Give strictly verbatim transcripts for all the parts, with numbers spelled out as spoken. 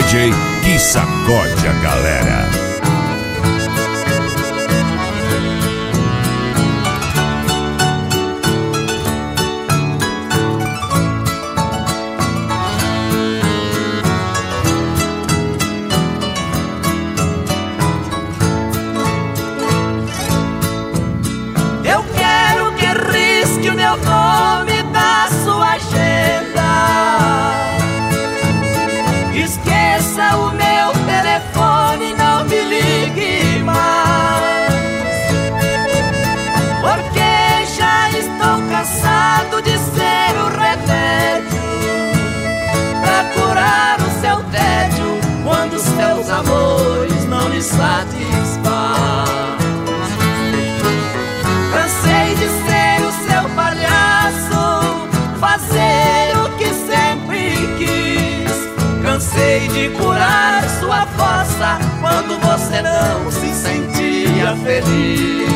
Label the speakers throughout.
Speaker 1: J que sacode a galera.
Speaker 2: Nome da sua agenda. Esqueça o meu telefone, não me ligue mais, porque já estou cansado de ser o remédio pra curar o seu tédio quando seus amores não lhe satisfazem. Cansei de ser o seu palhaço, fazer o que sempre quis. Cansei de curar sua fossa quando você não se sentia feliz.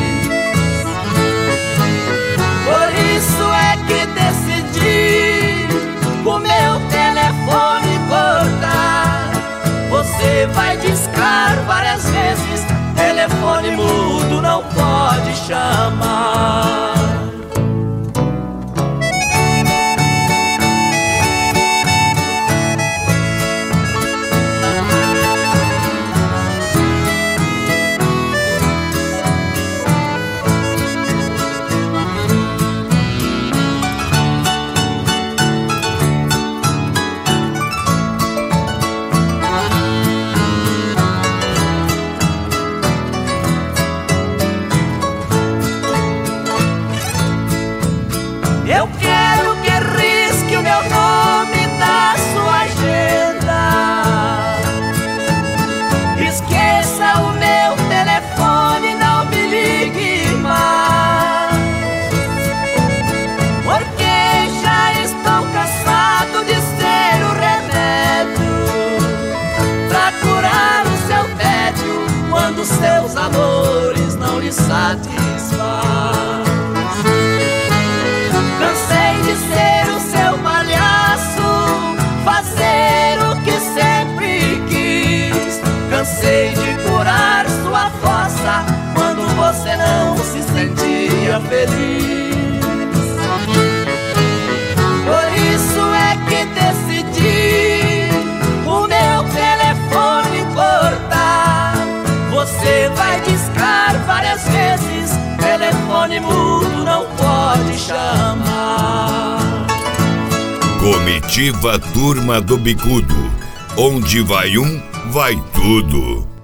Speaker 2: Por isso é que decidi o meu telefone cortar. Você vai discar várias vezes, telefone mudo não pode chamar. Eu quero que risque o meu nome da sua agenda. Esqueça o meu telefone, não me ligue mais, porque já estou cansado de ser o remédio pra curar o seu tédio quando seus amores não lhe satisfazem. Cansei de ser o seu palhaço, fazer o que sempre quis. Cansei de curar sua fossa quando você não se sentia feliz. Por isso é que decidi o meu telefone cortar. Você vai discar várias vezes, telefone mudo não pode chamar.
Speaker 1: Comitiva Turma do Bicudo. Onde vai um, vai tudo.